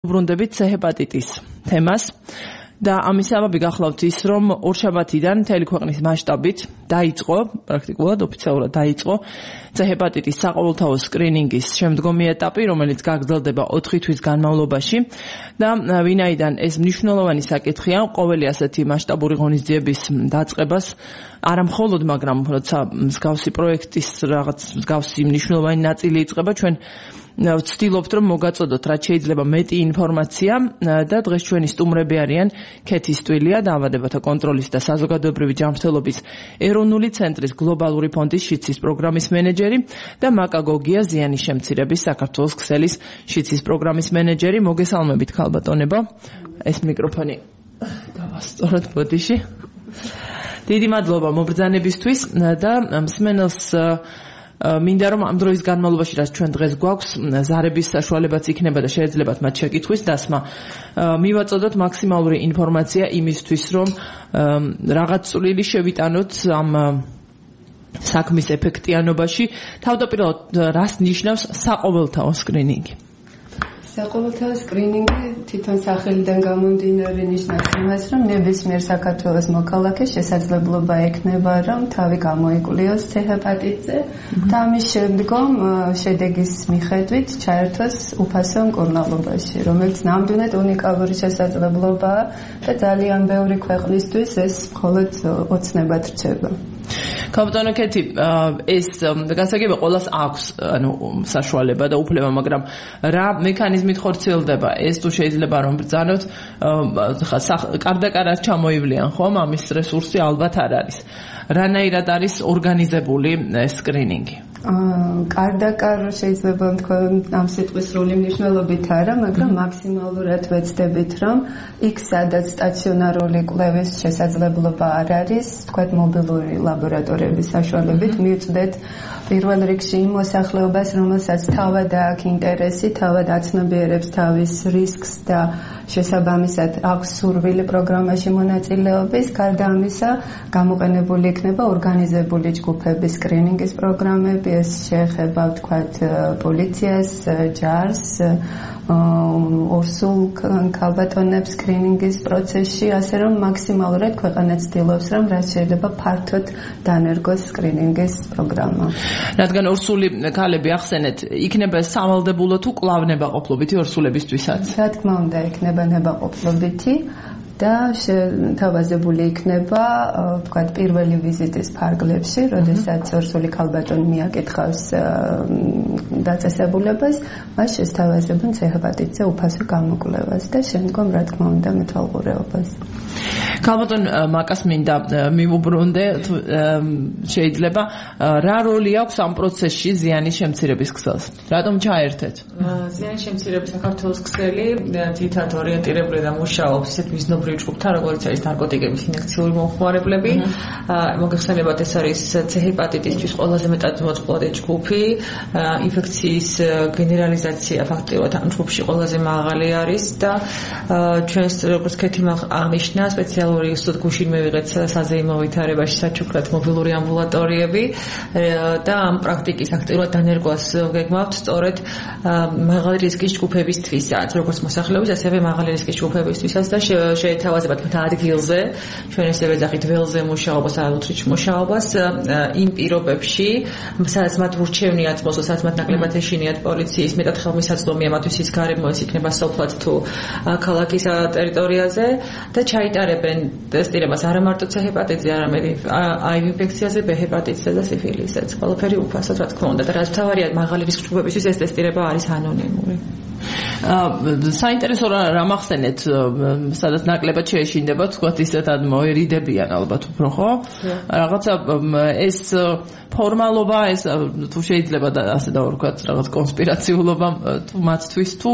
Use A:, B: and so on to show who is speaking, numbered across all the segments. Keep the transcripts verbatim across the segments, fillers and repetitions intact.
A: ბრუნდებით ჰეპატიტის თემას და ამის საბაბი გახლავთ ის, რომ ორშაბათიდან მთელი ქვეყნის მასშტაბით დაიწყო, პრაქტიკულად ოფიციალურად დაიწყო ჰეპატიტის საყოველთაო სკრინინგის შემდგომი ეტაპი, რომელიც გაგრძელდება ოთხი თვის განმავლობაში და ვინაიდან ეს მნიშვნელოვანი საკითხია, ყოველი ასეთი მასშტაბური ღონისძიების დაწყებას არა მხოლოდ, მაგრამ როცა მსგავსი პროექტის რაღაც მსგავსი მნიშვნელოვანი ნაწილი იწყება, ჩვენ ვცდილობთ, რომ მოგაწოდოთ რაც შეიძლება მეტი ინფორმაცია და დღეს ჩვენი სტუმრები არიან ქეთი სტვილია, დაავადებათა კონტროლის და საზოგადოებრივი ჯანმრთელობის ეროვნული ცენტრის გლობალური ფონდის შიცის პროგრამის მენეჯერი და მაკა გოგია ზიანის შემცირების საქართველოს ქსელის შიცის პროგრამის მენეჯერი. მოგესალმებით ქალბატონებო. ეს მიკროფონი დავასწოროთ ბოდიში. დიდი მადლობა მობრძანებისთვის და მსმენელს მინდა რომ ამ დროის განმავლობაში რაც ჩვენ დღეს გვაქვს ზარების საშუალებაც იქნება და შეეძლებათ მათ შეკითხვის დასმა მივაწოდოთ მაქსიმალური ინფორმაცია იმისთვის რომ რაღაც წვლილი შევიტანოთ ამ საქმის ეფექტიანობაში. თავდაპირველად რას ნიშნავს საყოველთაო სკრინინგი?
B: საყოველთაო სკრინინგი თვითონ სახელიდან გამომდინარე ნიშნავს იმას, რომ ნებისმიერ საქართველოს მოქალაქეს შესაძლებლობა ექნება, რომ თავი გამოიკლიოს ჰეპატიტზე და ამის შემდგომ შედეგის მიხედვით ჩაერთოს უფასო მკურნალობაში, რომელიც ნამდვილად უნიკალური შესაძლებლობაა და ძალიან ბევრი ქვეყნისთვის ეს მხოლოდ ოცნებად რჩება.
A: ქალბატონო ქეთი, ეს გასაგებია ყველას აქვს ანუ საშუალება და უფლება, მაგრამ რა მექანიზმით ხორციელდება ეს? თუ შეიძლება რომ ბრძანოთ, კარდაკარად ჩამოივლიან ხომ? ამის რესურსი ალბათ არ არის. რანაირად არის ორგანიზებული სკრინინგი?
B: კარდაკარ შეიძლება თქვენ ამ სიტყვის სრული მნიშვნელობით არა, მაგრამ მაქსიმალურად ვეცდებით, რომ იქ სადაც სტაციონარული კვლევის შესაძლებლობა არ არის, თქვენ მობილური ლაბორატორიების საშუალებით მივწვდეთ პირველ რიგში იმ მოსახლეობას, რომელსაც თავად აქვს ინტერესი, თავად აცნობიერებს თავის რისკს და შესაბამისად აქვს სურვილი პროგრამაში მონაწილეობის. გარდა ამისა, გამოყენებული იქნება ორგანიზებული ჯგუფების სკრინინგის პროგრამები. ეს შეეხება ვთქვათ პოლიციას, ჯარს, ორსულ ქალბატონებს სკრინინგის პროცესში, ასე რომ მაქსიმალურად ქვეყანა ცდილობს, რომ რაც შეიძლება ფართოდ დანერგოს სკრინინგის პროგრამა.
A: რადგან ორსული ქალები ახსენეთ, იქნება სავალდებულო თუ კვლავ ნებაყოფლობითი ორსულებისთვისაც?
B: რა თქმა უნდა, იქნება ნებაყოფლობითი და თავაზებული იქნება ვთქვათ პირველი ვიზიტის ფარგლებში, როდესაც ორსული ქალბატონი მიაკითხავს დაწესებულებას, მას შესთავაზებენ ჰეპატიტზე უფასო გამოკვლევას და შემდგომ რა თქმა უნდა მეთვალყურეობას.
A: ქალბატონ მაკას მინდა მივუბრუნდე, შეიძლება რა როლი აქვს ამ პროცესში ზიანის შემცირების ქსელს? რატომ ჩაერთეთ?
C: ზიანის შემცირების საქართველოს ქსელი თითქოს ორიენტირებული და მუშაობს ისეთ მიზნობრივ ჯგუფთან, როგორც არის ნარკოტიკების ინექციური მომხმარებლები. მოგეხსენებათ, ეს არის ჰეპატიტისთვის ყველაზე მეტად მოწყვლადი ჯგუფი. ინფექციის გენერალიზაცია ფაქტიურად ამ ჯგუფში ყველაზე მაღალი არის და ჩვენს როგორც ქეთი აღნიშნა სპეციალური გუშინ მივიღეთ საზეიმო ვითარებაში საჩუქრად მობილური ამბულატორიები და ამ პრაქტიკის აქტიურად დანერგვას გეგმავთ სწორედ მაღალი რისკის ჯგუფებისთვისაც, როგორც მოსახლეობის, ასევე მაღალი რისკის ჯგუფებისთვისაც და შეეთავაზებათ მათ ადგილზე, ჩვენ ესე ვეძახით ველზე მუშაობას, აუთრიჩ მუშაობას იმ პირობებში, სადაც მათ ურჩევნიათ მოსვლა, სადაც მათ ნაკლებად ეშინიათ პოლიციის, მეტად ხელმისაწვდომია მათთვის ის გარემო, ეს იქნება სოფლად თუ ქალაქის ტერიტორიაზე და ჩაიტარებენ ტესტირებას არა მარტო ჰეპატიტზე, არამედ აივ ინფექციაზე, ბ ჰეპატიტზე და სიფილისაც. ყველაფერი უფასოდ რა თქმა უნდა და რაც თავარია მაღალი რისკის ჯგუფებისთვის ეს ტესტირება არის ანონიმური.
A: საინტერესო რა მახსენეთ, სადაც ნაკლებად შეეშინდება, თქვათ ისეთად მოერიდებიან ალბათ უფრო, ხო? რაღაცა ეს ფორმალობა, ეს თუ შეიძლება ასე დავარქვათ, რაღაც კონსპირაციულობა თუ მათთვის თუ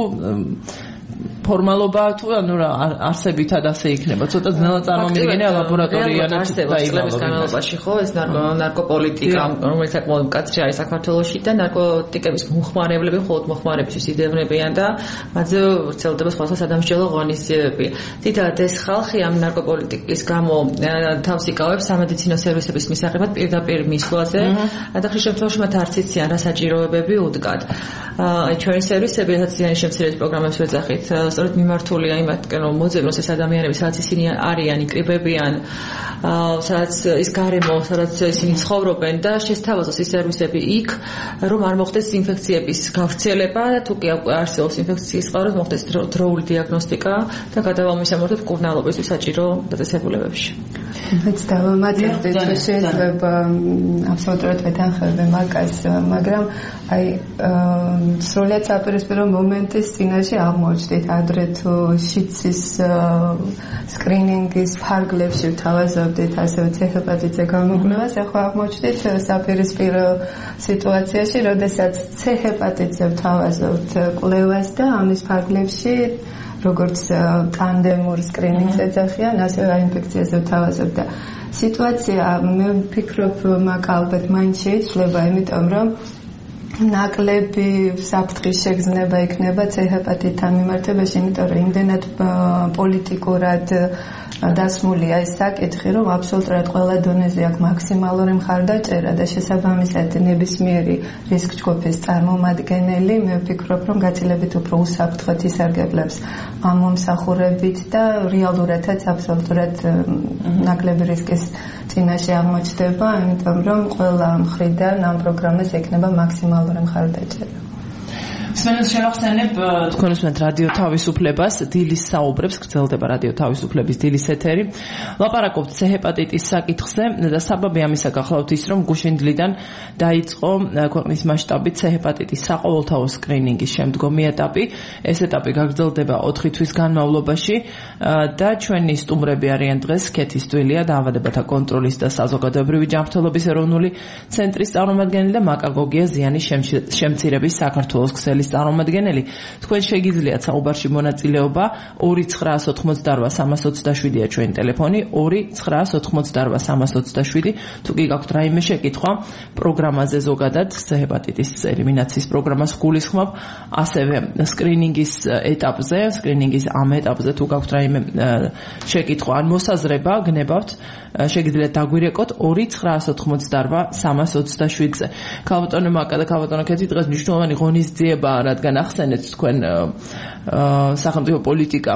A: ფორმალობა თუ ანუ რა არსებითად ასე იქნება. ცოტა ძნელად წარმომიდგენია ლაბორატორიიდან
C: წლების განმავლობაში, ხო, ეს ნარკოპოლიტიკა, რომელიც საკმაოდ მკაცრი არის საქართველოში და ნარკოტიკების მომხმარებლები მხოლოდ მომხმარებისთვის იდევნებიან და მათზე ვრცელდება სხვადასხვა სადამსჯელო ღონისძიებები. თითქოს ეს ხალხი ამ ნარკოპოლიტიკის გამო თავს იკავებს სამედიცინო სერვისების მისაღებად პირდაპირ მისვლაზე და ხშირ შემთხვევაში მათ არც იციან რა საჭიროებები უდგათ. ჩვენი სერვისები, რაც ზიანის შემცირების პროგრამებს ვეძახით, სწორედ მიმართულია იმათკენ, რომ მოძებნოს ეს ადამიანები, სადაც ისინი არიან, იკრიბებიან, სადაც ის გარემო, სადაც ისინი ცხოვრობენ და შესთავაზოს ის სერვისები იქ, რომ არ მოხდეს ინფექციების გავრცელება და თუ კი არსებობს ინფექციის წყარო, მოხდეს დროული დიაგნოსტიკა და გადავალმის სამართლად მკურნალობისთვის საჭირო დაწესებულებებში.
B: მეც დავამატებდი, რომ შეიძლება აბსოლუტურად ვეთანხმები მაგას, მაგრამ აი სრულად საპირისპირო მომენტის წინაშე აღმოჩნდით ადრე თუ შიცის სკრინინგის ფარგლებში ვთავაზობდით ასევე ცეჰეპატიტზე გამოკვლევას, ახლა აღმოჩნდით საპირისპირო სიტუაციაში, როდესაც ცეჰეპატიტზე ვთავაზობთ კვლევას და ამის ფარგლებში როგორც ტანდემურ სკრინინგს ეძახიან, ასევე აინფექციაზე ვთავაზობთ და სიტუაცია მე ვფიქრობ მაგ ალბათ მაინც შეიძლება, იმიტომ რომ ნაკლები საფრთხის შეგრძნება იქნება ცეჰეპატიტთან მიმართებაში, იმიტომ რომ იმდენად პოლიტიკურად დასმულია ეს საკითხი, რომ აბსოლუტურად ყველა დონეზე აქვს მაქსიმალური მხარდაჭერა და შესაბამისად ნებისმიერი რისკ-ჯგუფის წარმომადგენელი, მე ვფიქრობ, რომ გაცილებით უფრო უსაფრთხოდ ისარგებლებს ამ მომსახურებით და რეალურადაც აბსოლუტურად ნაკლები რისკის წინაშე აღმოჩნდება, იმიტომ რომ ყველა მხრიდან ამ პროგრამას ექნება მაქსიმალური მხარდაჭერა.
A: სმენელს შევახსენებ თქვენ უსმენთ რადიო თავისუფლებას, დილის საუბრებს, გრძელდება რადიო თავისუფლების დილის ეთერი. ლაპარაკობთ ცეჰეპატიტის საკითხზე და საბაბი ამისა გახლავთ ის, რომ გუშინდლიდან დაიწყო ქვეყნის მასშტაბით ცეჰეპატიტის საყოველთაო სკრინინგის შემდგომი ეტაპი. ეს ეტაპი გაგრძელდება ოთხი თვის განმავლობაში და ჩვენი სტუმრები არიან დღეს ქეთის ტვილია, დაავადებათა კონტროლის და საზოგადოებრივი ჯანმრთელობის ეროვნული ცენტრის წარმომადგენელი და მაკაგოგია ზიანის შემცირების საქართველოს ქსელის წარმომადგენელი. თქვენ შეგიძლიათ საუბარში მონაწილეობა ორი ცხრაას ოთხმოცდარვა სამას ოცდაშვიდია ჩვენი ტელეფონი ორი ცხრაას ოთხმოცდარვა სამას ოცდაშვიდი. თუ კი გაქვთ რაიმე შეკითხვა პროგრამაზე ზოგადად ცეჰეპატიტის ელიმინაციის პროგრამას გულისხმობ, ასევე სკრინინგის ეტაპზე, სკრინინგის ამ ეტაპზე თუ გაქვთ რაიმე შეკითხვა ან მოსაზრება, გნებავთ, შეგიძლიათ დაგვირეკოთ ორი ცხრაას ოთხმოცდარვა სამას ოცდაშვიდზე. ქალბატონო მაკა და ქალბატონო ქეთი, დღეს მნიშვნელოვანი ღონისძიება, რადგან ახსენეთ თქვენ სახელმწიფო პოლიტიკა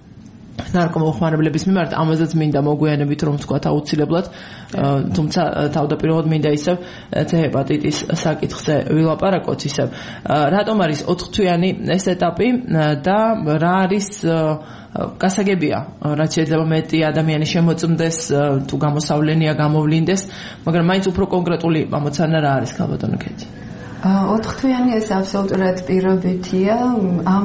A: ნარკომოხმარებლების მიმართ, ამაზეც მინდა მოგვიანებით რომ ვთქვათ აუცილებლად, თუმცა თავდაპირველად მინდა ისევ ცეჰეპატიტის საკითხზე ვილაპარაკოთ ისევ. რატომ არის ოთხთვიანი ეს ეტაპი და რა არის გასაგებია, რაც შეიძლება მეტი ადამიანი შემოწმდეს, თუ გამოსავლენია, გამოვლინდეს, მაგრამ მაინც უფრო კონკრეტული ამოცანა რა არის, ქალბატონო ქეთი?
B: ოთხთვიანი ეს აბსოლუტურად პირობითია. ამ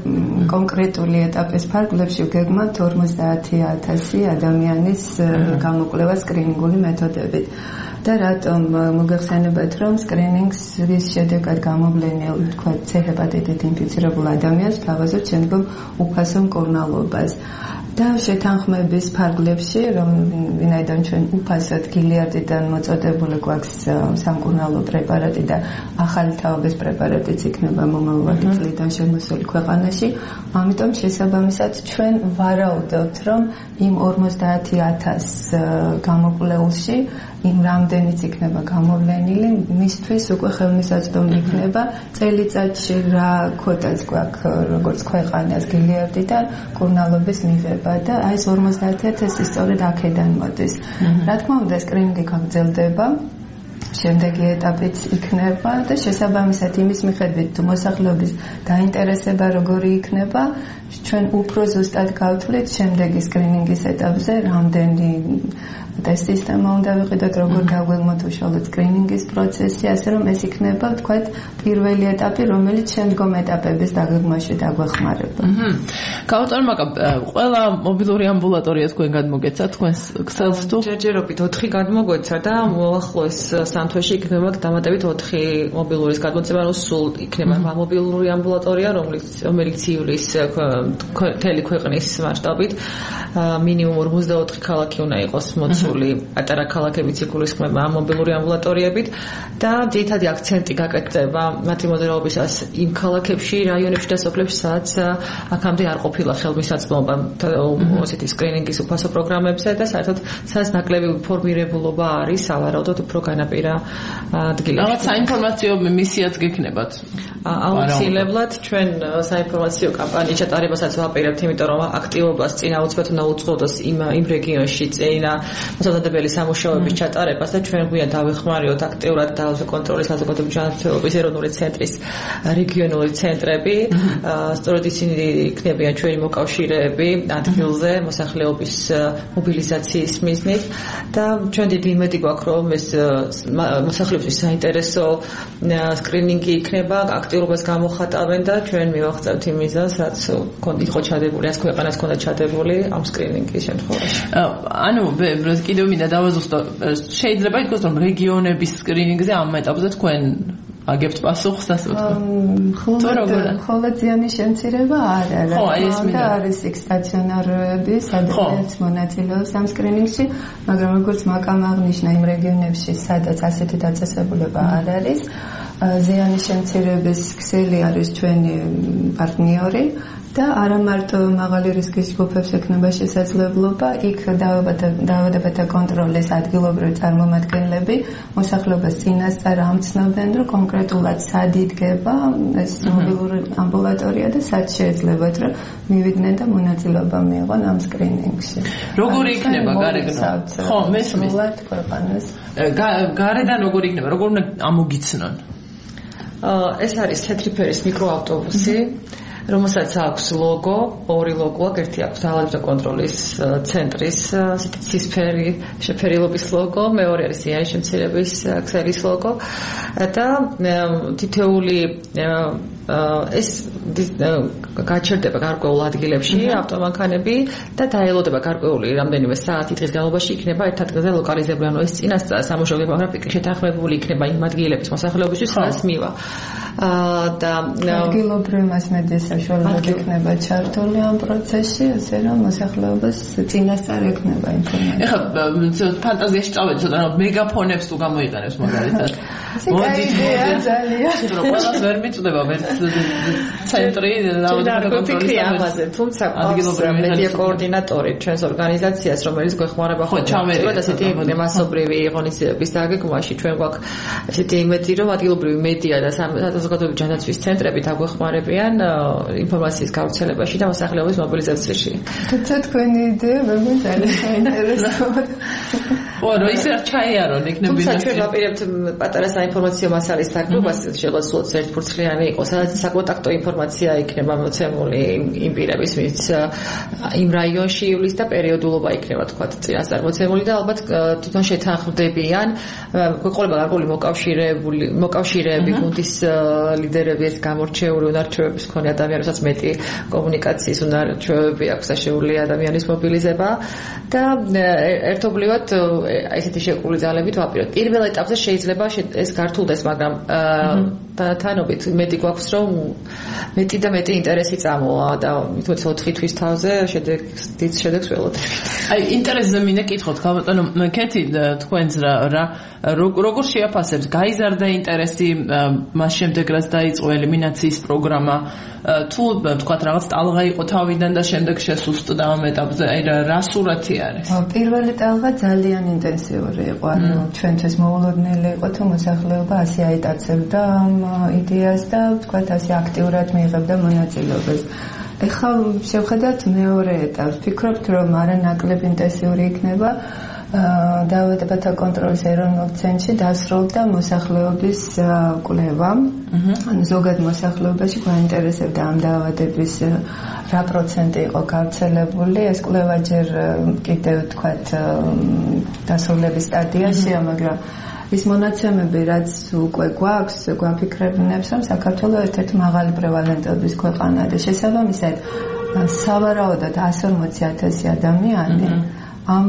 B: კონკრეტული ეტაპის ფარგლებში გეგმავთ ორმოცდაათი ათასი ადამიანის გამოკვლევა სკრინინგული მეთოდებით. და რატომ მოგეხსენებათ, რომ სკრინინგის შედეგად გამოვლენილ, თქვა, ცეჰეპატიტით ინფიცირებულ ადამიანს თავაზობთ შემდგომ უფასო მკურნალობას. და შეთანხმების ფარგლებში, რომ ვინაიდან ჩვენ უფასოდ გილიარდიდან მოწოდებული გვაქვს სამკურნალო პრეპარატი და ახალი თაობის პრეპარატიც იქნება მომავალ წლიდან შემოსული ქვეყანაში, ამიტომ შესაბამისად ჩვენ ვარაუდობთ, რომ იმ ორმოცდაათი ათას გამოკვლეულში იმ რამდენიც იქნება გამოვლენილი, მისთვის უკვე ხელმისაწვდომი იქნება წელიწადში რა ქოტაც გვაქვს როგორც ქვეყანას გილიარდიდან მკურნალობის მიღება და აი ეს ორმოცდაათი ათასი სწორედ აქედან მოდის. რა თქმა უნდა, სკრინინგი გაგრძელდება, შემდეგი ეტაპიც იქნება და შესაბამისად იმის მიხედვით თუ მოსახლეობის დაინტერესება როგორი იქნება, ჩვენ უფრო ზუსტად გავთვლით შემდეგი სკრინინგის ეტაპზე რამდენი ტესტის სისტემა უნდა ვიყიდოთ, როგორ გავგეგმოთ უშუალოდ სკრინინგის პროცესი, ასე რომ ეს იქნება, თქვათ, პირველი ეტაპი, რომელიც შემდგომ ეტაპების დაგეგმვაში დაგვეხმარება.
A: ქალბატონო მაკა, ყველა მობილური ამბულატორია თქვენ გადმოგეცა, თქვენს ქსელს თუ?
C: ჯერჯერობით ოთხი გადმოგვეცა და მოახლოეს სამ თვეში იქნება დამატებით ოთხი მობილურის გადმოცემა, რომ სულ იქნება მობილური ამბულატორია, რომელიც ციulis მთელი ქვეყნის მასშტაბით მინიმუმ ორმოცდაოთხი ქალაქი უნდა იყოს მოცული, პატარა ქალაქებიც იგულისხმება ამ მობილური ამბულატორიებით და ძირითადი აქცენტი გაკეთდება მათი მოძრაობისას იმ ქალაქებში, რაიონებში და სოფლებში, სადაც აქამდე არ ყოფილა ხელმისაწვდომობა ასეთი სკრინინგის უფასო პროგრამებზე და საერთოდ სადაც ნაკლები ინფორმირებულობა არის, სავარაუდოდ უფრო განაპირა ადგილებში.
A: რაღაც საინფორმაციო მისიაც გექნებათ.
C: აუცილებლად ჩვენ საინფორმაციო კამპანია ჩატარებთ ჩატარებასაც ვაპირებთ, იმიტომ რომ აქტივობას წინა უცბად უნდა უწყოდოს იმ იმ რეგიონში წინა მოსამზადებელი სამუშაოების ჩატარებას და ჩვენ გვიან დავეხმაროთ აქტიურად თავზე კონტროლის საზოგადოებრივი ჯანმრთელობის ეროვნული ცენტრის რეგიონული ცენტრები, სწორედ ისინი იქნებიან ჩვენი მოკავშირეები ადგილზე მოსახლეობის მობილიზაციის მიზნით და ჩვენ დიდი იმედი გვაქვს რომ ეს მოსახლეობის საინტერესო სკრინინგი იქნება, აქტიურობას გამოხატავენ და ჩვენ მივახცევთ იმ მიზანს, რაც იყო ჩადებული, რაც ქვეყანას ჰქონდა ჩადებული ამ სკრინინგის შემთხვევაში.
A: ანუ კიდევ მინდა დავაზუსტო, შეიძლება ითქვას რომ რეგიონების სკრინინგზე ამ ეტაპზე თქვენ აგებთ პასუხს ასე ვთქვათ.
B: ხოლო ზიანის შემცირება არ არის. და არის იქ სტაციონარები, სადაც მონაწილეობს ამ სკრინინგში, მაგრამ როგორც მაკამ აღნიშნა იმ რეგიონებში, სადაც ასეთი დაწესებულება არ არის, ზიანის შემცირების ქსელი არის ჩვენი პარტნიორი და არა მარტო მაღალი რისკის ჯგუფებს ექნება შესაძლებლობა, იქ დაავადებათა კონტროლის ადგილობრივი წარმომადგენლები მოსახლეობას წინასწარ ამცნობდნენ, რომ კონკრეტულად სად იდგება ეს მობილური ამბულატორია და სად შეეძლებათ, რომ მივიდნენ და მონაწილეობა მიიღონ ამ სკრინინგში.
A: როგორი იქნება გარეგნო? ხო, მესმის.
B: ქვეყანას.
A: გარედან როგორი იქნება? როგორ უნდა ამოგიცნონ?
C: ეს არის თეთრი ფერის მიკროავტობუსი, რომელსაც აქვს ლოგო, ორი ლოგო აქვს, ერთი აქვს დაავადებათა კონტროლის ცენტრის ასეთი ცისფერი შეფერილობის ლოგო, მეორე არის ზიანის შემცირების ქსელის ლოგო და თითოეული ეს გაჩერდება გარკვეულ ადგილებში ავტომანქანები და დაელოდება გარკვეული რამდენიმე საათი დღის განმავლობაში იქნება ერთ ადგილზე ლოკალიზებული, ანუ ეს წინასწარ სამუშაო გრაფიკი შეთანხმებული იქნება იმ ადგილების მოსახლეობისთვის, სადაც მივა. და
B: ადგილობრივი მასმედიის საშუალება იქნება ჩართული ამ პროცესში, ასე რომ მოსახლეობას წინასწარ ექნება ინფორმაცია.
A: ეხლა ფანტაზიაში წავედი ცოტა, რომ მეგაფონებს თუ გამოიყენებს მაგალითად.
B: მოდით ძალიან.
A: ყველას ვერ მიწდება ვერ ცენტრი
C: დაავადებათა კონტროლის ამაზე, თუმცა ადგილობრივი მედია კოორდინატორი ჩვენს ორგანიზაციას, რომელიც გვეხმარება ხო ჩამერეთ ასეთი მასობრივი ღონისძიების დაგეგმვაში, ჩვენ გვაქვს ესეთი იმედი, რომ ადგილობრივი მედია და საზოგადოებრივი ჯანდაცვის ცენტრები დაგვეხმარებიან ინფორმაციის გავრცელებაში და მოსახლეობის მობილიზაციაში.
B: თუმცა თქვენი იდეა მეგონი ძალიან საინტერესოა.
A: ხო, რო ისე ჩაიარონ იქნებიან.
C: თუმცა ჩვენ ვაპირებთ პატარა საინფორმაციო მასალის დაგროვებას, შეიძლება სულაც ერთფურცლიანი იყოს, სადაც საკონტაქტო ინფორმაცია იქნება მოცემული იმ პირების, ვინც იმ რაიონში ივლის და პერიოდულობა იქნება თქვა წინასწარ მოცემული და ალბათ თვითონ შეთანხმდებიან, გვეყოლება გარკვეული მოკავშირეებული მოკავშირეები, გუნდის ლიდერები, ეს გამორჩეული უნარჩვევების მქონე ადამიანებსაც მეტი კომუნიკაციის უნარჩვევები აქვს და შეუძლია ადამიანის მობილიზება და ერთობლივად ესეთი შეყრული ძალებით ვაპირებთ. პირველ ეტაპზე შეიძლება ეს გართულდეს, მაგრამ თანობით მეტი გვაქვს, რომ მეტი და მეტი ინტერესი წამოვა და თუნდაც ოთხი თვის თავზე შედეგს დიდ შედეგს ველოდებით.
A: აი, ინტერესზე მინდა კითხოთ, ბატონო, კეთი, თქვენს რა როგორ შეაფასებს? გაიზარდა ინტერესი მას შემდეგ, რაც დაიწყო ელიმინაციის პროგრამა, თუ თქვათ რაღაც ტალღა იყო თავიდან და შემდეგ შესუსტდა ამ ეტაპზე, აი რა სურათი არის?
B: პირველი ტალღა ძალიან ინტენსიური იყო, ანუ ჩვენთვის მოულოდნელი იყო, თუ მოსახლეობა ასე აიტაცებდა ამ იდეას და თქვათ ასე აქტიურად მიიღებდა მონაწილეობას. ეხლა შევხედათ მეორე ეტაპს. ვფიქრობთ, რომ არანაკლებ ინტენსიური იქნება დაავადებათა კონტროლის ეროვნულ ცენტრში დასრულდა მოსახლეობის კვლევა. ანუ ზოგად მოსახლეობაში გვაინტერესებდა ამ დაავადების რა პროცენტი იყო გავრცელებული. ეს კვლევა ჯერ კიდევ თქვათ დასრულების სტადიაშია, მაგრამ ის მონაცემები, რაც უკვე გვაქვს, გვაფიქრებინებს, რომ საქართველოს ერთ-ერთი მაღალი პრევალენტობის ქვეყანაა და შესაბამისად სავარაუდოდ εκατს ორმოცი ათასი ადამიანი ამ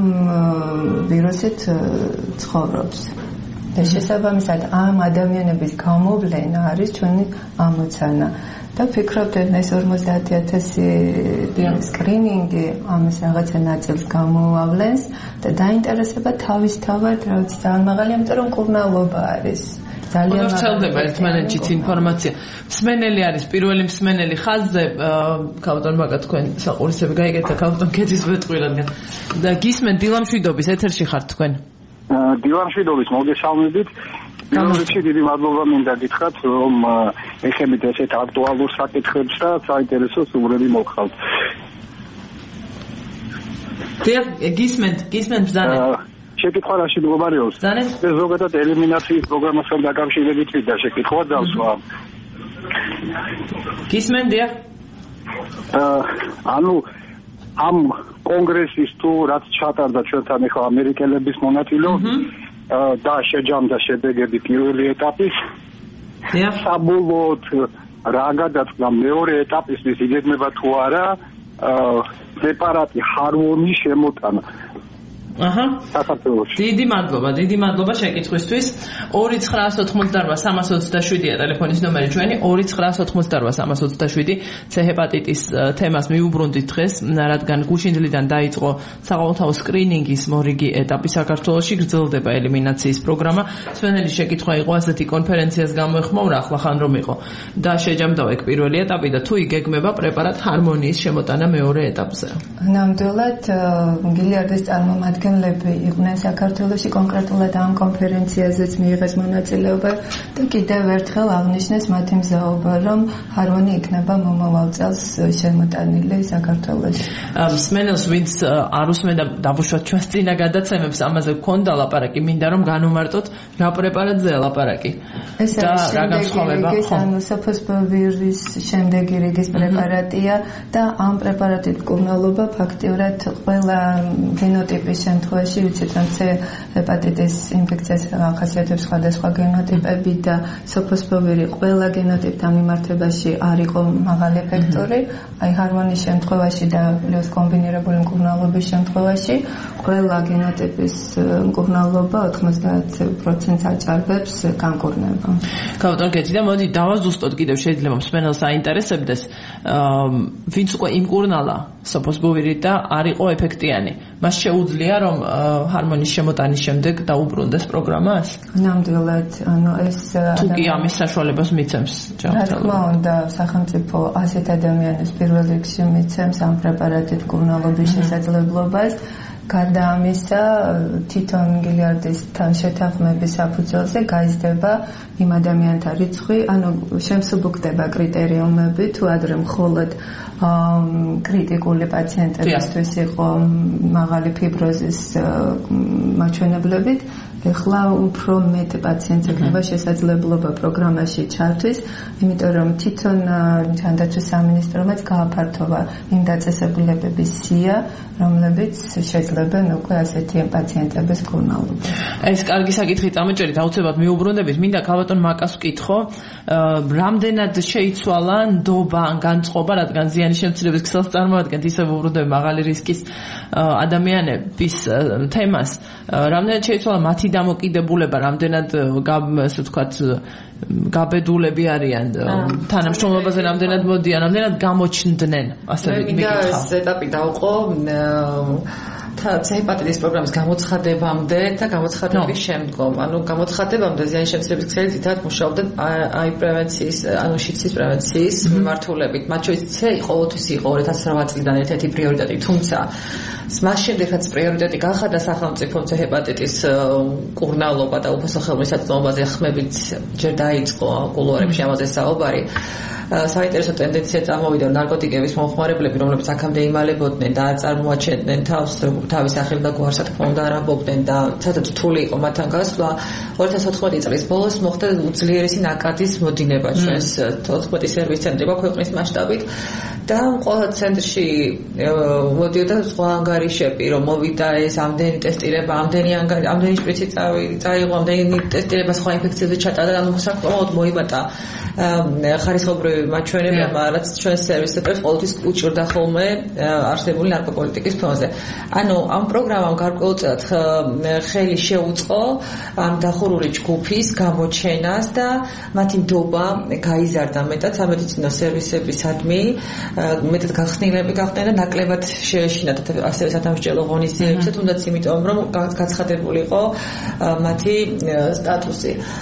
B: ვირუსით ცხოვრობს. და შესაბამისად ამ ადამიანების გამოვლენა არის ჩვენი ამოცანა. და ვფიქრობთ, ეს ორმოცდაათი ათასი სკრინინგი ამის რაღაცა ნაწილს გამოავლენს და დაინტერესება თავისთავად, რაც ძალიან მაღალი, ამიტომ რომ კურნალობა არის. ძალიან
A: მაღალდება ერთმანეთშიც ინფორმაცია. მსმენელი არის პირველი მსმენელი ხაზზე, ქალბატონ მაგა თქვენ საყურისები გაიგეთ და ქალბატონ კეთის ვეტყვირადგან. და გისმენ დილამშვიდობის ეთერში ხართ თქვენ.
D: დილამშვიდობის მოგესალმებით. გამორჩი დიდი მადლობა მინდა გითხრათ, რომ ეხებით ესეთ აქტუალურ საკითხებს და საინტერესო სტუმრები მოხდათ.
A: დიახ, გისმენთ, გისმენთ ბზანე.
D: შეკითხვა რაში მდგომარეობს?
A: ბზანე?
D: ზოგადად ელიმინაციის პროგრამასთან დაკავშირებით მინდა შეკითხვა დავსვა.
A: გისმენთ, დიახ.
D: ანუ ამ კონგრესის თუ რაც ჩატარდა ჩვენთან ახლა ამერიკელების მონაწილეობით და შეჯამდა შედეგები პირველი ეტაპის.
A: დიახ.
D: საბოლოოდ რა გადაწყდა მეორე ეტაპისთვის იგეგმება თუ არა პრეპარატი ჰარმონის შემოტანა.
A: აჰა.
D: საქართველოში.
A: დიდი მადლობა, დიდი მადლობა შეკითხვისთვის. ორი ცხრა ოთხმოცდაოთხ სამას ოცდაშვიდია ტელეფონის ნომერი ჩვენი ორი ცხრა ოთხმოცდაოთხ სამას ოცდაშვიდი C ჰეპატიტის თემას მიუბრუნდით დღეს, რადგან გუშინდლიდან დაიწყო საყოველთაო სკრინინგის მორიგი ეტაპი საქართველოში, გრძელდება ელიმინაციის პროგრამა. სვენელი შეკითხვა იყო ასეთი კონფერენციას გამოეხმოვნა, ახლა ხან რომ იყო და შეჯამდა ეგ პირველი ეტაპი და თუ იგეგმება პრეპარატ ჰარმონიის შემოტანა მეორე ეტაპზე.
B: ნამდვილად გილიარდის წარმომადგენლები იყვნენ საქართველოში, კონკრეტულად ამ კონფერენციაზეც მიიღეს მონაწილეობა და კიდევ ერთხელ აღნიშნეს მათი მზაობა, რომ ჰარმონი იქნება მომავალ წელს შემოტანილი საქართველოში.
A: მსმენელს ვინც არ უსმენდა დაბუშვათ ჩვენს წინა გადაცემებს, ამაზე გქონდა ლაპარაკი, მინდა რომ განუმარტოთ რა პრეპარატზეა ლაპარაკი. და რა განსხვავება?
B: ანუ საფოსფორიდის შემდეგი რიგის პრეპარატია და ამ პრეპარატის მკურნალობა ფაქტიურად ყველა გენოტიპის შემთხვევაში ვიცით, რომ C ჰეპატიტის ინფექციას ახასიათებს სხვადასხვა გენოტიპები და საფოსფორირი ყველა გენოტიპთან მიმართებაში არ იყო მაღალი ეფექტური, აი ჰარმონის შემთხვევაში და პლუს კომბინირებული მკურნალობის შემთხვევაში ყველა გენოტიპის მკურნალობა ოცდაათ პროცენტს აჭარბებს განკურნება.
A: გავუტანთ კეთილი და მოდი დავაზუსტოთ კიდევ შეიძლება მსმენელს აინტერესებდეს, ვინც უკვე იმკურნალა საფოსფორირით და არ იყო ეფექტიანი. მას შეუძლია რომ ჰარმონის შემოტანის შემდეგ დაუბრუნდეს პროგრამას?
B: ნამდვილად, ანუ ეს
A: თუ კი ამის საშუალებას მიცემს ჯანმრთელობა.
B: რა თქმა უნდა, სახელმწიფო ასეთ ადამიანებს პირველ რიგში მიცემს ამ პრეპარატით მკურნალობის შესაძლებლობას. გარდა ამისა, თვითონ გილიარდისთან შეთანხმების საფუძველზე გაიზრდება იმ ადამიანთა რიცხვი, ანუ შემსუბუქდება კრიტერიუმები, თუ ადრე მხოლოდ კრიტიკული პაციენტებისთვის იყო მაღალი ფიბროზის მაჩვენებლებით, ეხლა უფრო მეტ პაციენტს ექნება შესაძლებლობა პროგრამაში ჩართვის, იმიტომ რომ თვითონ ჯანდაცვის სამინისტრომაც გააფართოვა იმ დაწესებულებების სია, რომლებიც შეძლებენ უკვე ასეთი პაციენტების მკურნალობას.
A: ეს კარგი საკითხი წამოჭერით, აუცილებლად მიუბრუნდებით. მინდა ქალბატონ მაკას ვკითხო, რამდენად შეიცვალა ნდობა ან განწყობა, რადგან ზიანის შემცირების ქსელს წარმოადგენთ, ისე ვუბრუნდები მაღალი რისკის ადამიანების თემას, რამდენად შეიცვალა მათი დამოკიდებულება, რამდენად ასე ვთქვათ გაბედულები არიან თანამშრომლობაზე, რამდენად მოდიან, რამდენად გამოჩნდნენ, ასე
C: მიკითხავ. ეს ეტაპი დავყო C ჰეპატიტის პროგრამის გამოცხადებამდე და გამოცხადების შემდგომ. ანუ გამოცხადებამდე ზიანის შემცირების ქსელი ძირითადად მუშაობდა აი პრევენციის, ანუ შიდსის პრევენციის მიმართულებით. მათ შორის C ყოველთვის იყო ორი ათას ოცდაოთხ წლიდან ერთ-ერთი პრიორიტეტი, თუმცა მას შემდეგ რაც პრიორიტეტი გახადა სახელმწიფო C ჰეპატიტის მკურნალობა და უფასო ხელმისაწვდომობაზე ხმებით ჯერ დაიწყო კულუარებში ამაზე საუბარი. საინტერესო ტენდენცია წამოვიდა ნარკოტიკების მომხმარებლები, რომლებიც აქამდე იმალებოდნენ და წარმოაჩენდნენ თავს თავის ახალ და გვარს თქმა უნდა არამბობდნენ და ცოტა რთული იყო მათთან გასვლა. ორი ათას ოცდაოთხ წლის ბოლოს მოხდა უძლიერესი ნაკადის მოდინება ჩვენს თოთხმეტი სერვის ცენტრი ქვეყნის მასშტაბით და ყველა ცენტრში მოდიოდა სხვა ანგარიშები, რომ მოვიდა ეს ამდენი ტესტირება, ამდენი ამდენი შპრიცი წაიღო, ამდენი ტესტირება სხვა ინფექციებზე ჩატარდა და საკმაოდ მოიბატა ხარისხობრივი მაჩვენებლებმა, რაც ჩვენს სერვის ცენტრებს ყოველთვის უჭირდა ხოლმე არსებული ნარკოპოლიტიკის ფონზე. ანუ ამ პროგრამამ გარკვეულწილად ხელი შეუწყო ამ დახურული ჯგუფის გამოჩენას და მათი ნდობა გაიზარდა მეტად სამედიცინო სერვისებისადმი, მეტად გახსნილები გახდნენ და ნაკლებად შეეშინათ ასევე სათამშრომლო ღონისძიებებსა, თუნდაც იმიტომ რომ გაცხადებული იყო მათი სტატუსი.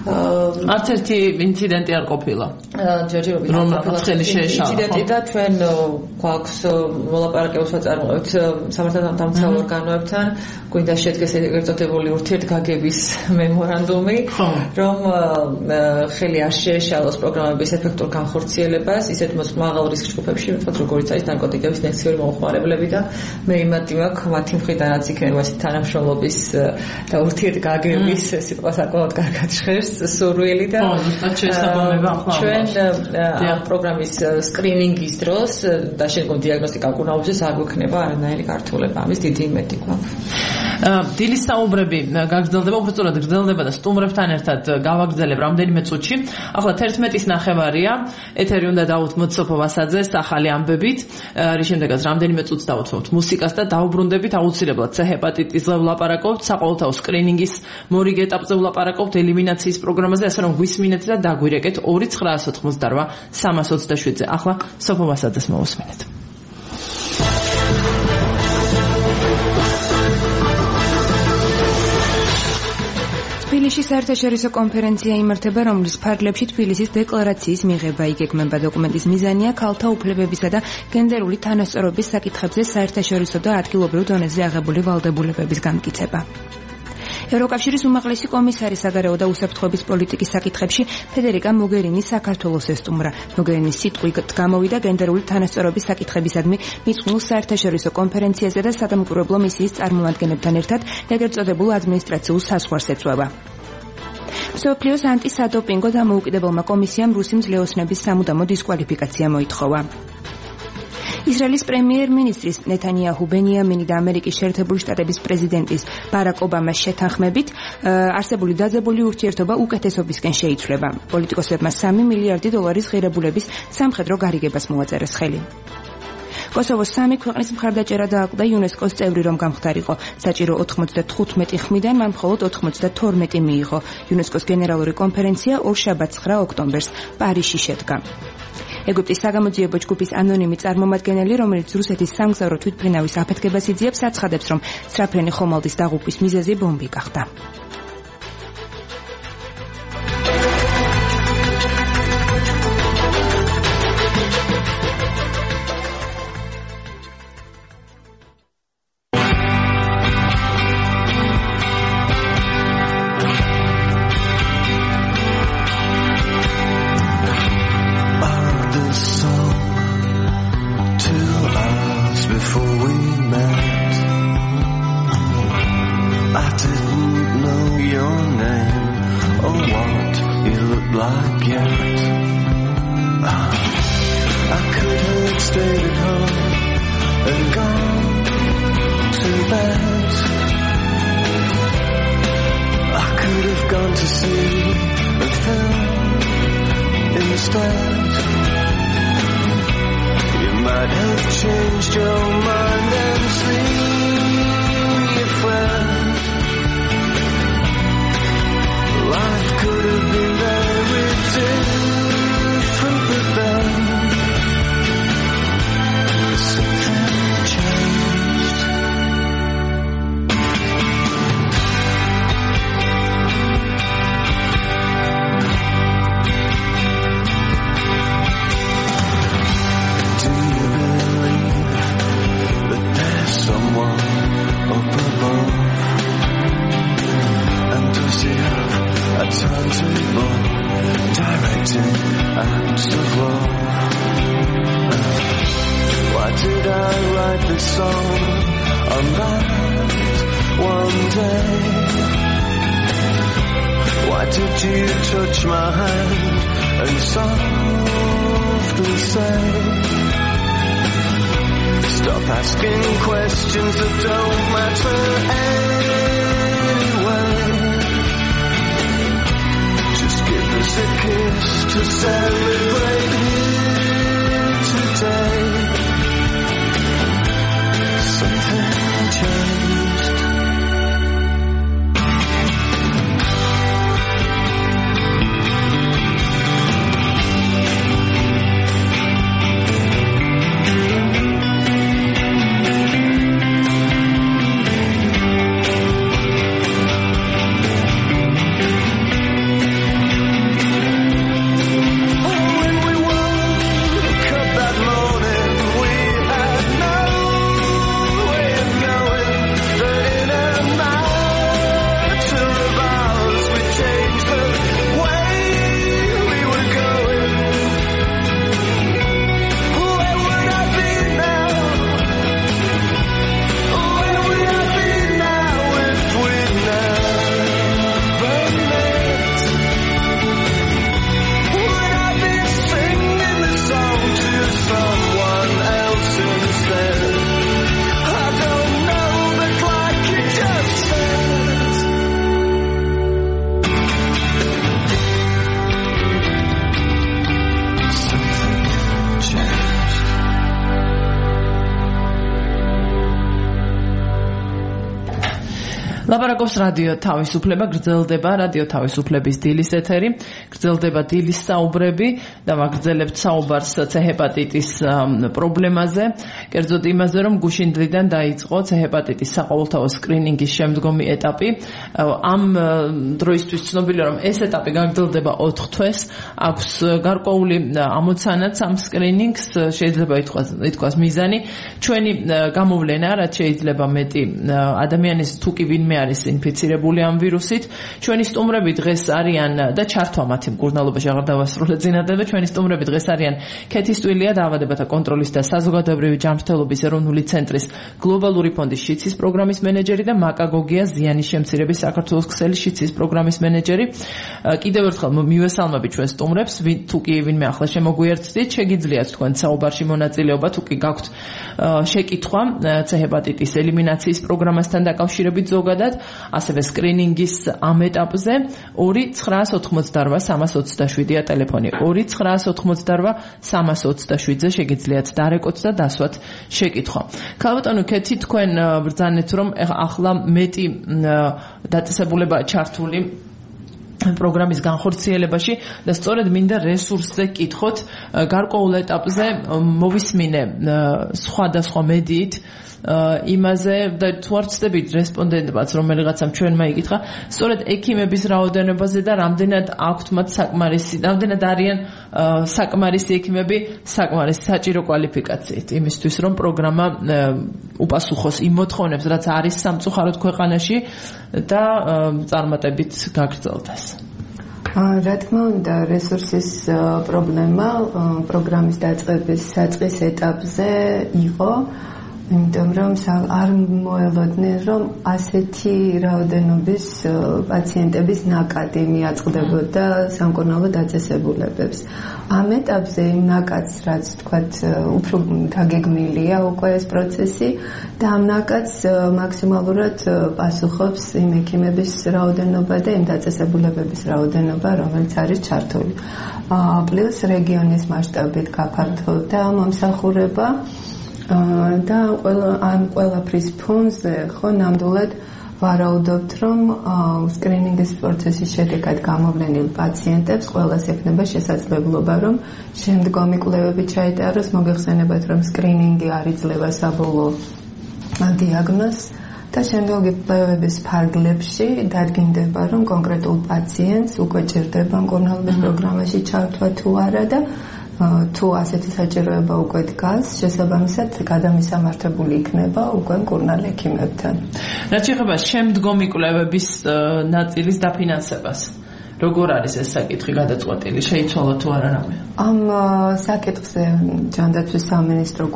A: არც ერთი ინციდენტი არ ყოფილა.
C: ჯერჯერობით
A: ინციდენტი
C: და ჩვენ გვაქვს მოლაპარაკებებს ვაწარმოებთ სამართალდამცავ ორგანოებთან, გვინდა შედგეს ეგრეთ წოდებული ურთიერთგაგების მემორანდუმი, რომ ხელი არ შეეშალოს პროგრამების ეფექტურ განხორციელებას ისეთ მაღალ რისკ ჯგუფებში, ვთქვათ, როგორიც არის ნარკოტიკების ინექციური მომხმარებლები და მე იმადი მაქვს მათი მხრიდანაც იქნება ეს თანამშრომლობის და ურთიერთგაგების სიტყვა საკმაოდ კარგად ჟღერს სურვილი და ჩვენ ამ პროგრამის სკრინინგის დროს და შემდგომ დიაგნოსტიკა კურნაობზე არ გვექნება არანაირი გართულება. ამის დიდი იმედი გვაქვს.
A: დილის საუბრები გაგრძელდება, უბრალოდ გრძელდება და სტუმრებთან ერთად გავაგრძელებ რამდენიმე წუთში. ახლა თერთმეტის ნახევარია. ეთერი უნდა დავუთმოთ სოფო ვასაძეს ახალი ამბებით. რის შემდეგაც რამდენიმე წუთს დავუთმოთ მუსიკას და დაუბრუნდებით აუცილებლად C ჰეპატიტისზე ვლაპარაკობთ, საყოველთაო სკრინინგის მორიგ ეტაპზე ვლაპარაკობთ, ელიმინაციის პროგრამაზე, ასე რომ გვისმინეთ და დაგვირეკეთ ორი ცხრაას ოთხმოცდარვა სამას ოცდაშვიდზე. ახლა სოფო ვასაძეს მოусმინეთ.
E: თბილისში საერთაშორისო კონფერენცია იმართება, რომლის ფარგლებში თბილისის დეკლარაციის მიღება იგეგმება. დოკუმენტის მიზანია ქალთა უფლებებისა და გენდერული თანასწორობის საკითხებზე საერთაშორისო და ადგილობრივ დონეზე აღებული ვალდებულებების გამტკიცება. ევროკავშირის უმაღლესი კომისარი საგარეო და უსაფრთხოების პოლიტიკის საკითხებში ფედერიკა მოგერინი საქართველოს ესტუმრა. მოგერინის სიტყვით გამოვიდა გენდერული თანასწორობის საკითხებისადმი მიწყვილ საერთაშორისო კონფერენციაზე და სადამკვირვებლო მისიის წარმომადგენლებთან ერთად ეგრეთ წოდებულ ადმინისტრაციულ საზღვარს ეწვევა. მსოფლიოს ანტისადოპინგო დამოუკიდებელმა კომისიამ რუსი მძლეოსნების სამუდამო დისკვალიფიკაცია მოითხოვა. ისრაელის პრემიერ-მინისტრის ნეთანიაჰუ ბენიამინი და ამერიკის შეერთებული შტატების პრეზიდენტის ბარაკ ობამას შეთანხმებით არსებული დაძაბული ურთიერთობა უკეთესობისკენ შეიცვლება. პოლიტიკოსებმა სამი მილიარდი დოლარის ღირებულების სამხედრო გარიგებას მოაწერეს ხელი. კოსოვოს სამი ქვეყნის მხარდაჭერა დააკლდა იუნესკოს წევრი რომ გამხდარიყო. საჭირო ოთხმოცდათხუთმეტი ხმიდან მან მხოლოდ ოთხმოცდათორმეტი მიიღო. იუნესკოს გენერალური კონფერენცია ორშაბათს ცხრა ოქტომბერს პარიზში შედგა. ეგვიპტის საგამოძიებო ჯგუფის ანონიმი წარმომადგენელი, რომელიც რუსეთის სამგზავრო თვითმფრინავის აფეთქებას იძიებს, აცხადებს, რომ სწრაფრენი ხომალდის დაღუპვის მიზეზი ბომბი გახდა.
A: ლაპარაკობს რადიო თავისუფლება, გრძელდება რადიო თავისუფლების დილის ეთერი, გრძელდება დილის საუბრები და ვაგრძელებთ საუბარს C-ჰეპატიტის პრობლემაზე, კერძოდ იმაზე, რომ გუშინ დღიდან დაიწყო C-ჰეპატიტის საყოველთაო სკრინინგის შემდგომი ეტაპი. ამ დროისთვის ცნობილია, რომ ეს ეტაპი გაგრძელდება ოთხ თვეს, აქვს გარკვეული ამოცანაც ამ სკრინინგს, შეიძლება ითქვას, ითქვას მიზანი. ჩვენი გამოვლენა, რაც შეიძლება მეტი ადამიანის თუ კი ვინმე არის ინფიცირებული ამ ვირუსით. ჩვენი სტუმრები დღეს არიან და ჩართვა მათი მკურნალობაში აღარ დავასრულე წინადადება. ჩვენი სტუმრები დღეს არიან ქეთის ტვილია, დაავადებათა კონტროლის და საზოგადოებრივი ჯანმრთელობის ეროვნული ცენტრის გლობალური ფონდის შიცის პროგრამის მენეჯერი და მაკაგოგია ზიანის შემცირების საქართველოს ქსელის შიცის პროგრამის მენეჯერი. კიდევ ერთხელ მივესალმები ჩვენ სტუმრებს, თუ კი ვინმე ახლა შემოგვიერთდით, შეგიძლიათ თქვენ საუბარში მონაწილეობა, თუ კი გაქვთ შეკითხვა C-ჰეპატიტის ელიმინაციის პროგრამასთან დაკავშირებით ზოგადად, ასევე სკრინინგის ამ ეტაპზე ორი ცხრაას ოთხმოცდარვა სამას ოცდაშვიდია ტელეფონი. ორი ცხრაას ოთხმოცდარვა სამას ოცდაშვიდზე შეგიძლიათ დარეკოთ და დასვათ შეკითხვა. ქალბატონო ქეთი, თქვენ ბრძანეთ, რომ ახლა მეტი დაწესებულება ჩართული პროგრამის განხორციელებაში და სწორედ მინდა რესურსზე კითხოთ, გარკვეულ ეტაპზე მოვისმინე სხვადასხვა მედიით იმაზე და თუ არ ვცდებით რესპონდენტებაც რომელიღაცამ ჩვენმა იკითხა, სწორედ ექიმების რაოდენობაზე და რამდენად აქვთ მათ საკმარისი, რამდენად არიან საკმარისი ექიმები საკმარისი საჭირო კვალიფიკაციით იმისთვის, რომ პროგრამა უპასუხოს იმ მოთხოვნებს, რაც არის სამწუხაროდ ქვეყანაში და წარმატებით გაგრძელდეს.
B: რა თქმა უნდა, რესურსის პრობლემა პროგრამის დაწყების საწყის ეტაპზე იყო, იმიტომ რომ არ მოელოდნენ, რომ ასეთი რაოდენობის პაციენტების ნაკადი მიაწყდებოდა სამკურნალო დაწესებულებებს. ამ ეტაპზე იმ ნაკადს, რაც თქვათ, უფრო დაგეგმილია უკვე ეს პროცესი და ამ ნაკადს მაქსიმალურად პასუხობს იმ ექიმების რაოდენობა და იმ დაწესებულებების რაოდენობა, რომელიც არის ჩართული. პლუს რეგიონის მასშტაბით გაფართოვდა მომსახურება და ყველა ამ ყველაფრის ფონზე ხო ნამდვილად ვარაუდობთ, რომ სკრინინგის პროცესის შედეგად გამოვლენილ პაციენტებს ყველას ექნება შესაძლებლობა, რომ შემდგომი კვლევები ჩაეტაროს. მოგეხსენებათ, რომ სკრინინგი არ იძლევა საბოლოო დიაგნოზს და შემდგომი კვლევების ფარგლებში დადგინდება, რომ კონკრეტულ პაციენტს უკვე ჭირდება მკურნალობის პროგრამაში ჩართვა თუ არა და თუ ასეთი საჭიროება უკვე დგას, შესაბამისად გადამისამართებული იქნება უკვე მკურნალ ექიმებთან.
A: რაც შეეხება შემდგომი კვლევების ნაწილის დაფინანსებას, როგორ არის ეს საკითხი გადაწყვეტილი? შეიცვალა თუ არა რამე?
B: ამ საკითხზე ჯანდაცვის სამინისტრო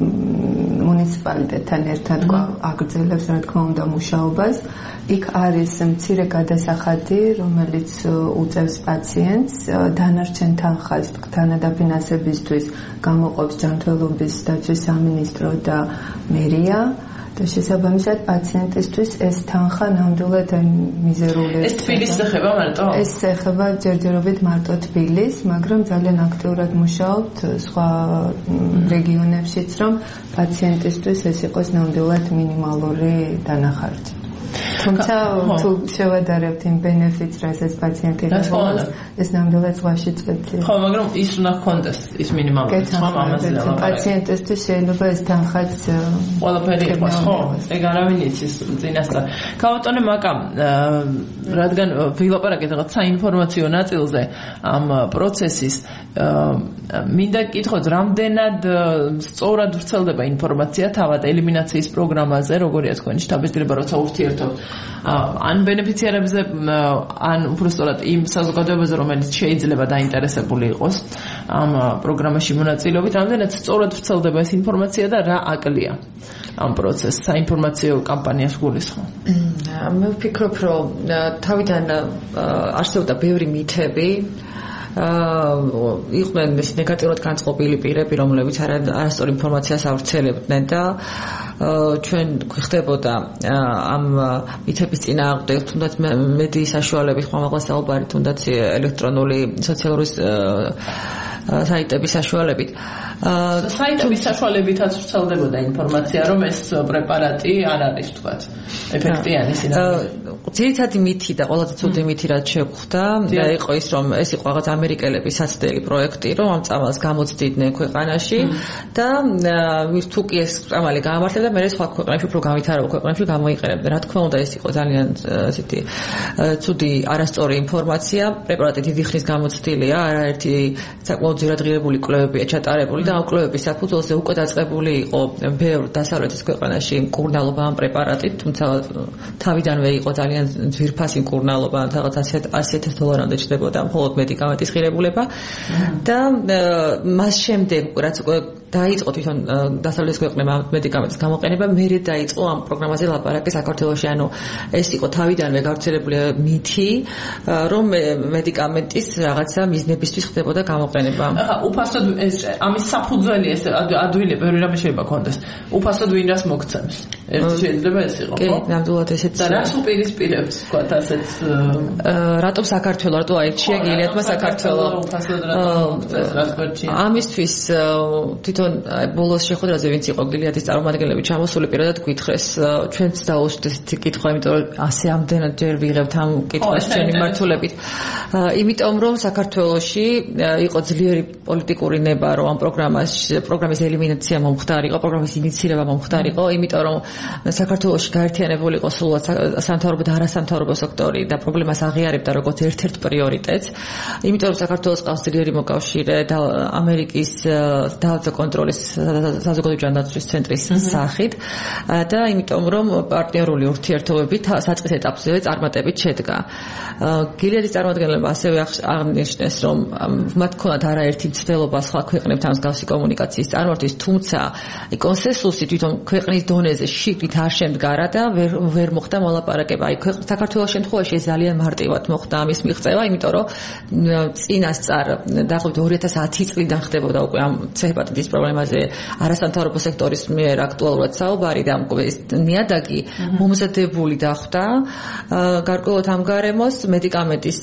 B: მუნიციპალიტეტთან ერთად აგრძელებს, რა თქმა უნდა, მუშაობას. იქ არის მცირე გადასახადი, რომელიც უწევს პაციენტს დანარჩენ თანხას თანადაფინანსებისთვის გამოყოფს ჯანმრთელობის დაცვის სამინისტრო და მერია. და შესაბამისად პაციენტისთვის ეს თანხა ნამდვილად მიზერული.
A: ეს თბილისს ეხება მარტო?
B: ეს ეხება ჯერჯერობით მარტო თბილისს, მაგრამ ძალიან აქტიურად მუშაობთ სხვა რეგიონებშიც, რომ პაციენტისთვის ეს იყოს ნამდვილად მინიმალური დანახარჯი. თუმცა თუ შევადარებთ იმ ბენეფიტს, რასაც პაციენტი გასვავს, ეს ნამდვილად ზღვაში წვეთია.
A: ხო, მაგრამ ის უნდა ჰქონდეს ის მინიმალური სხვა ამაზე და
B: პაციენტისთვის შეიძლება ეს თანხაც
A: ყველაფერი იყოს, ხო? ეგ არავინ იცის წინასწარ. ქალბატონე მაკა, რადგან ვილაპარაკეთ რაღაც საინფორმაციო ნაწილზე ამ პროცესის, მინდა გკითხოთ, რამდენად სწორად ვრცელდება ინფორმაცია თავად ელიმინაციის პროგრამაზე, როგორია თქვენი შტაბის-დილება, როცა ურთიერთობთ ან ბენეფიციარებზე, ან უბრალოდ იმ საზოგადოებაზე, რომელიც შეიძლება დაინტერესებული იყოს ამ პროგრამაში მონაწილეობით, რამდენად სწორად ვრცელდება ეს ინფორმაცია და რა აკლია ამ პროცესს, საინფორმაციო კამპანიას გულისხმობ?
C: მე ვფიქრობ, რომ თავიდან არსებობდა ბევრი მითები, იყვნენ ეს ნეგატიურად განწყობილი პირები, რომლებიც არასწორ ინფორმაციას ავრცელებდნენ და ჩვენ გვხდებოდა ამ მითების წინააღმდეგ, თუნდაც მედიის საშუალებით, ხმამაღლა საუბარი, თუნდაც ელექტრონული სოციალური საიტების საშუალებით.
A: საიტების საშუალებითაც ვრცელდებოდა ინფორმაცია, რომ ეს პრეპარატი არ არის თქვა ეფექტიანი სინამდვილეში.
C: ძირითადი მითი და ყველაზე ცუდი მითი რაც შეგვხვდა, იყო ის, რომ ეს იყო რაღაც ამერიკელების საცდელი პროექტი, რომ ამ წამალს გამოცდიდნენ ქვეყანაში და თუ კი ეს წამალი გაამართლდა, მე სხვა ქვეყნებში უფრო განვითარებულ ქვეყნებში გამოიყენებდა. რა თქმა უნდა, ეს იყო ძალიან ესეთი ცუდი არასწორი ინფორმაცია. პრეპარატი დიდი ხნის გამოცდილია, არაერთი საკმაოდ ძირადღირებული კვლევებია ჩატარებული და ამ კვლევების საფუძველზე უკვე დაწყებული იყო ბევრ დასავლეთის ქვეყანაში მკურნალობა ამ პრეპარატით, თუმცა თავიდანვე იყო ძალიან ძვირფასი მკურნალობა, რაღაც ასი ათას დოლარამდე ჩდებოდა მხოლოდ მედიკამენტის ღირებულება და მას შემდეგ რაც უკვე დაიწყო თვითონ დასავლეთის ქვეყნებმა მედიკამენტის გამოყენება, მერე დაიწყო ამ პროგრამაზე ლაპარაკი საქართველოში, ანუ ეს იყო თავიდანვე გავრცელებული მითი, რომ მედიკამენტის რაღაცა მიზნებისთვის ხდებოდა გამოყენება.
A: ახლა უფასოდ ეს ამის საფუძველი ეს ადვილი ბევრი რამე შეიძლება ქონდეს. უფასოდ ვინ რას მოგცემს? ერთი შეიძლება ეს იყო, ხო?
C: კი, ნამდვილად ესეც.
A: და რას უპირისპირებს, თქვა ასეთ
C: რატომ საქართველო, რატო აირჩია გილიადმა საქართველო?
A: უფასოდ რატომ მოგცემს, რას გვერდია?
C: ამისთვის თვითონ ბოლოს შეხვედრაზე ვინც იყო გილიადის წარმომადგენლები ჩამოსული პირადად გვითხრეს ჩვენც დაუსვით კითხვა, იმიტომ რომ ასე ამდენად ჯერ ვიღებთ ამ კითხვას ჩვენი მართულებით. იმიტომ რომ საქართველოში იყო ძლიერი პოლიტიკური ნება, რომ ამ პროგრამას პროგრამის ელიმინაცია მომხდარიყო, პროგრამის ინიციირება მომხდარიყო, იმიტომ რომ საქართველოში გაერთიანებული იყო სრულად სამთავრობო და არასამთავრობო სექტორი და პრობლემას აღიარებდა როგორც ერთ-ერთ პრიორიტეტს. იმიტომ რომ საქართველოს ყავს ძლიერი მოკავშირე და ამერიკის დაავადება კონტროლის საზოგადო ჯანდაცვის ცენტრის სახით და იმიტომ რომ პარტნიორული ურთიერთობები საწყის ეტაპზევე წარმატებით შედგა. გილიადის წარმომადგენლებმა ასევე აღნიშნეს, რომ მათ ქონათ არაერთი მცდელობა სხვა ქვეყნებთან მსგავსი კომუნიკაციის წარმართვის, თუმცა კონსენსუსი თვითონ ქვეყნის დონეზე შიგნით არ შემდგარა და ვერ ვერ მოხდა მოლაპარაკება. აი საქართველოს შემთხვევაში ეს ძალიან მარტივად მოხდა ამის მიღწევა, იმიტომ რომ წინასწარ დაახლოებით ორი ათას ათი წლიდან ხდებოდა უკვე ამ ცეჰეპატიტის პრობლემაზე არასამთავრობო სექტორის მიერ აქტუალურად საუბარი და ეს ნიადაგი მომზადებული დახვდა. გარკვეულად ამ გარემოს მედიკამენტის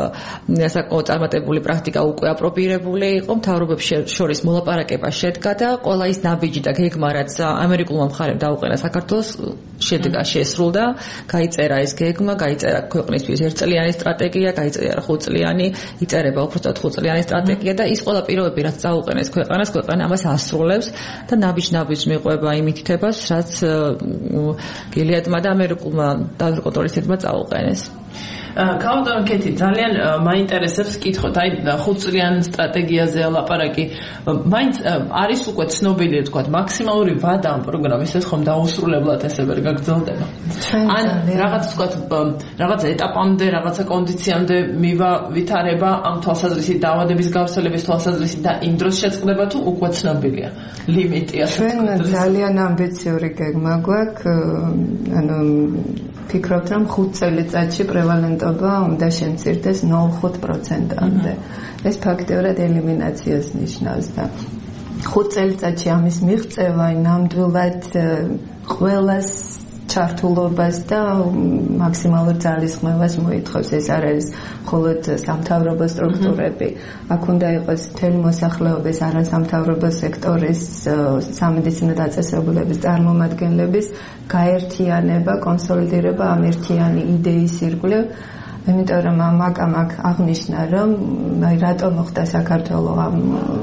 C: საკმაოდ წარმატებული პრაქტიკა უკვე აპრობირებული იყო, მთავრობებს შორის მოლაპარაკება შედგა და ყველა ის ნაბიჯი და გეგმა, რაც ამერიკულმა მხარემ დაუყენა საქართველოს, შედგა, შესრულდა, გაიწერა ეს გეგმა, გაიწერა ქვეყნისთვის ერთწლიანი სტრატეგია, გაიწერა ხუთწლიანი, იწერება უბრალოდ ხუთწლიანი სტრატეგია და ის ყველა პირობები, რაც წაუყენეს ქვეყანას, ქვეყანა ამას ასრულებს და ნაბიჯ-ნაბიჯ მიყვება იმ მითითებას, რაც გილიადმა და ამერიკულმა დაავადება კონტროლის ცენტრმა წაუყენეს.
A: კაუდონ კეთი ძალიან მაინტერესებს კითხოთ, აი ხუთწლიან სტრატეგიაზე ლაპარაკი. მაინც არის უკვე ცნობილი, თქვათ, მაქსიმალური ვადა ამ პროგრამის ეს ხომ დაუსრულებლად ესე ვერ გაგრძელდება. ან რაღაც თქვათ, რაღაც ეტაპამდე, რაღაცა კონდიციამდე მივა ვითარება ამ თვალსაზრისით დაავადების გავრცელების თვალსაზრისით და იმ დროს შეწყდება თუ უკვე ცნობილია ლიმიტი ასე
B: თქვათ. ძალიან ამბიციური გეგმა გვაქვს, ანუ ფიქრობთ, რომ ხუთ წელიწადში პრევალენტობა უნდა შემცირდეს ნულ ხუთი პროცენტამდე. ეს ფაქტიურად ელიმინაციას ნიშნავს და ხუთ წელიწადში ამის მიღწევა ნამდვილად ყველას ჩართულობას და მაქსიმალურ ძალისხმევას მოითხოვს. ეს არ არის მხოლოდ სამთავრობო სტრუქტურები, აქ უნდა იყოს მთელი მოსახლეობის, არასამთავრობო სექტორის, სამედიცინო დაწესებულების წარმომადგენლების გაერთიანება, კონსოლიდირება ამ ერთიანი იდეის ირგვლივ. იმიტომ რომ ამაკამ აქ აღნიშნა, რომ აი რატომ მოხდა საქართველოს ამ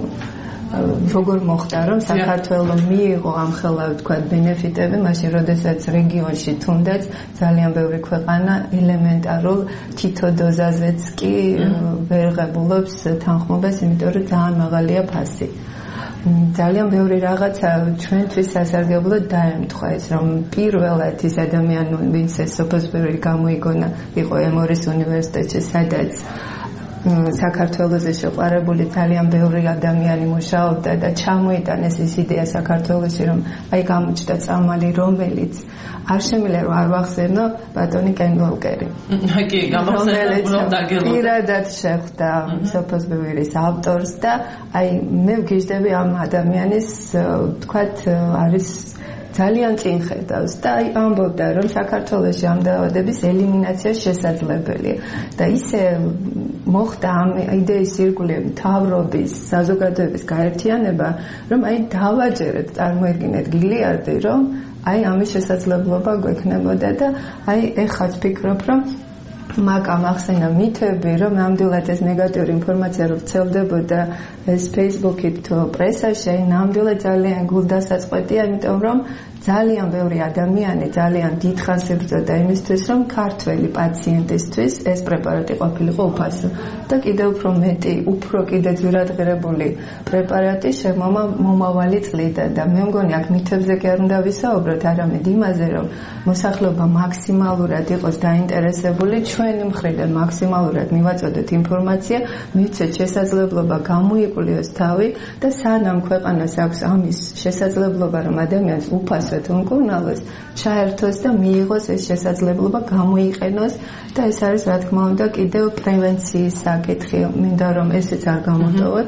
B: როგორ მოხდა, რომ საქართველოს მიიღო ამ ხელა თქვა ბენეფიტები, მაშინ როდესაც რეგიონში თუნდაც ძალიან ბევრი ქვეყანა ელემენტარულ თითო დოზაზეც კი ვერ ღებულობს თანხმობას, იმიტომ რომ ძალიან მაღალია ფასი. ძალიან ბევრი რაღაცა ჩვენთვის სასარგებლოდ დაემთხვა ეს, რომ პირველად ის ადამიანი, ვინც ეს სოფოსფერი გამოიგონა, იყო ემორის უნივერსიტეტში, სადაც საქართველოზე შეყვარებული ძალიან ბევრი ადამიანი მუშაობდა და ჩამოიტანეს ეს იდეა საქართველოში, რომ აი გამოჩნდა წამალი, რომელიც არ შემიძლია რომ არ ვახსენო ბატონი კენ ვოლკერი.
A: კი, გამახსენებულობდა გელო.
B: პირადად შეხვდა სოფოსფერის ავტორს და აი მე ვგიჟდები ამ ადამიანის, თქვათ, არის ძალიან წინ ხედავს და აი ამბობდა რომ საქართველოში ამ დაავადების ელიმინაცია შესაძლებელია და ისე მოხდა ამ იდეის ირგვლივ მთავრობის საზოგადოების გაერთიანება რომ აი დავაჯერეთ წარმოედგინეთ გილიარდი რომ აი ამის შესაძლებლობა გვექნებოდა და აი ეხაც ფიქრობ რომ მაგამ ახსენა მითები რომ ნამდვილად ეს ნეგატიური ინფორმაცია რომ ვრცელდებოდა ეს Facebook-ით თუ პრესაში ნამდვილად ძალიან გულდასაწყვეტია იმიტომ რომ ძალიან ბევრი ადამიანი ძალიან დიდხანს იბრძოდა იმისთვის რომ ქართველი პაციენტისთვის ეს პრეპარატი ყოფილიყო უფასო და კიდევ უფრო მეტი უფრო კიდე ძვირადღირებული პრეპარატი შემომა მომავალი წლიდან და მე მგონი აქ მითებზე კი არ უნდა ვისაუბროთ არამედ იმაზე რომ მოსახლეობა მაქსიმალურად იყოს დაინტერესებული ჩვენი მხრიდან მაქსიმალურად მივაწოდოთ ინფორმაცია მივცეთ შესაძლებლობა გამოიკვლიოს თავი და სანამ ქვეყანას აქვს ამის შესაძლებლობა რომ ადამიანს უფასო უმკურნალოს ჩაერთოს და მიიღოს ეს შესაძლებლობა გამოიყენოს და ეს არის რა თქმა უნდა კიდევ პრევენციის საკითხი მინდა რომ ესეც არ გამოტოვოთ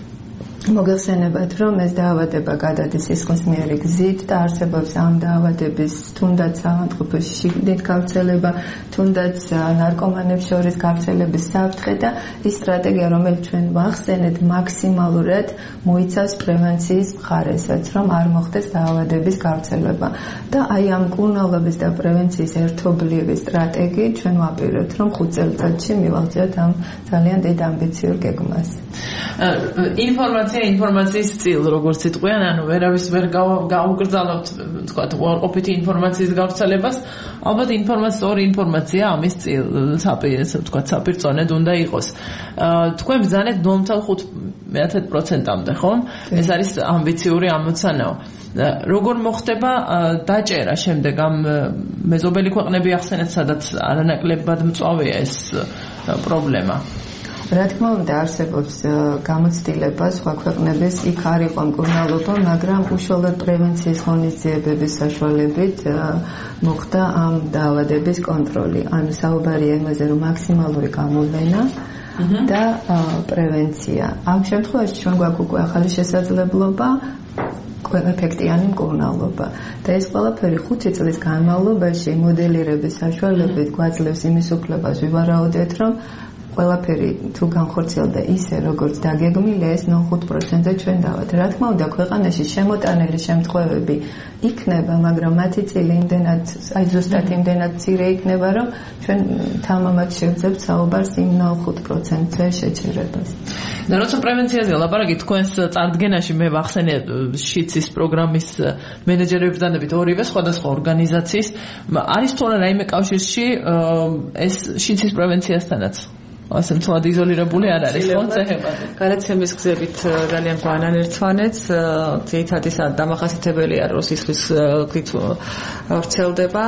B: მოგეხსენებათ რომ ეს დაავადება გადადის სისხლისმიერი გზით და არსებობს ამ დაავადების თუნდაც ავადმყოფოში შიგნით გავრცელება თუნდაც ნარკომანებს შორის გავრცელების საფრთხე და ის სტრატეგია რომელიც ჩვენ ვახსენეთ მაქსიმალურად მოიცავს პრევენციის მხარესაც რომ არ მოხდეს დაავადების გავრცელება და აი ამ მკურნალობის და პრევენციის ერთობლივი სტრატეგიით ჩვენ ვაპირებთ რომ ხუთ წელიწადში მივაღწიოთ ამ ძალიან დიდ ამბიციურ გეგმას
A: ინფორმაცია ინფორმაციის წილ როგორც იტყვიან ანუ ვერავის ვერ გაუგრძალებთ თქვა უარყოფითი ინფორმაციის გავრცელებას ალბათ ინფორმაციური ინფორმაცია ამის წილ საპირეს თქვა საპირწონედ უნდა იყოს თქვენ ბრძანეთ ნორმალ ხუთ პროცენტამდე ხო ეს არის ამბიციური ამოცანაა როგორ მოხდება დაჭერა შემდეგ ამ მეზობელი ქვეყნები ახსენეთ სადაც არანაკლებად მწვავეა ეს პრობლემა
B: რა თქმა უნდა არსებობს გამოცდილება სხვა ქვეყნების იქ არ იყო მკურნალობა, მაგრამ უშუალოდ პრევენციის ღონისძიებების საშუალებით მოხდა ამ დაავადების კონტროლი. ანუ საუბარია იმაზე, რომ მაქსიმალური გამოვლენა და პრევენცია. ამ შემთხვევაში ჩვენ გვაქვს უკვე ახალი შესაძლებლობა ყველაფექტიანი მკურნალობა და ეს ყველაფერი ხუთი წლის განმავლობაში მოდელირების საშუალებით გვაძლევს იმის უფლებას ვივარაუდეთ, რომ ყველაფერი თუ განხორციელდა ისე როგორც დაგეგმილია ეს ნახუთ პროცენტზე ჩვენ დავად. რა თქმა უნდა ქვეყანაში შემოტანილი შემთხვევები იქნება, მაგრამ მათი წილი იმდენად აი ზუსტად იმდენად მცირე იქნება, რომ ჩვენ თამამად შევძლებთ საუბარს იმ ნახუთ პროცენტზე შეჩერებას.
A: და როცა პრევენციაზე ლაპარაკი თქვენს წარდგენაში მე ვახსენე შიცის პროგრამის მენეჯერებს დანებით ორივე სხვადასხვა ორგანიზაციის არის თუ არა რაიმე კავშირში ეს შიცის პრევენციასთანაც ასე მთლად იზოლირებული არ არის ხო ცეჰებად
C: გადაცემის გზებით ძალიან გვანან ერთმანეთს ძირითადი დამახასიათებელია რომ სისხლის გზით ვრცელდება